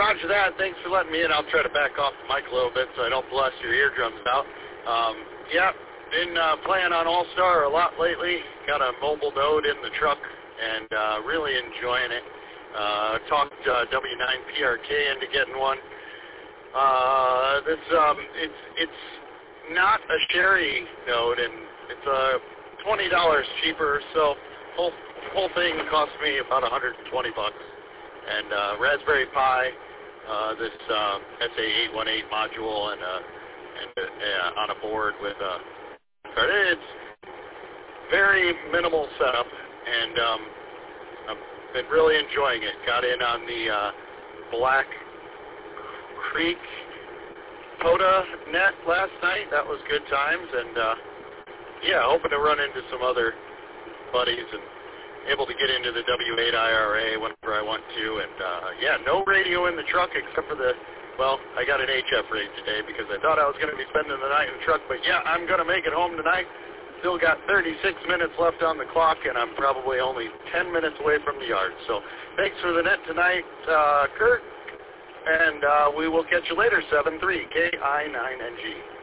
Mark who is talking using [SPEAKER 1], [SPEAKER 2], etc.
[SPEAKER 1] Roger that. Thanks for letting me in. I'll try to back off the mic a little bit so I don't blast your eardrums out. Yeah, been playing on All-Star a lot lately. Got a mobile node in the truck and really enjoying it. Talked W9PRK into getting one. It's not a Sherry node, and it's $20 cheaper, so whole thing cost me about $120. And Raspberry Pi, this SA818 module, and on a board with a card. It's very minimal setup, and I've been really enjoying it. Got in on the Black Creek POTA net last night. That was good times, and yeah, hoping to run into some other buddies and able to get into the W8 IRA whenever I want to. And yeah, no radio in the truck except for I got an HF raid today because I thought I was going to be spending the night in the truck, but yeah, I'm going to make it home tonight. Still got 36 minutes left on the clock, and I'm probably only 10 minutes away from the yard. So thanks for the net tonight, Kurt, and we will catch you later, 7-3, KI9NG.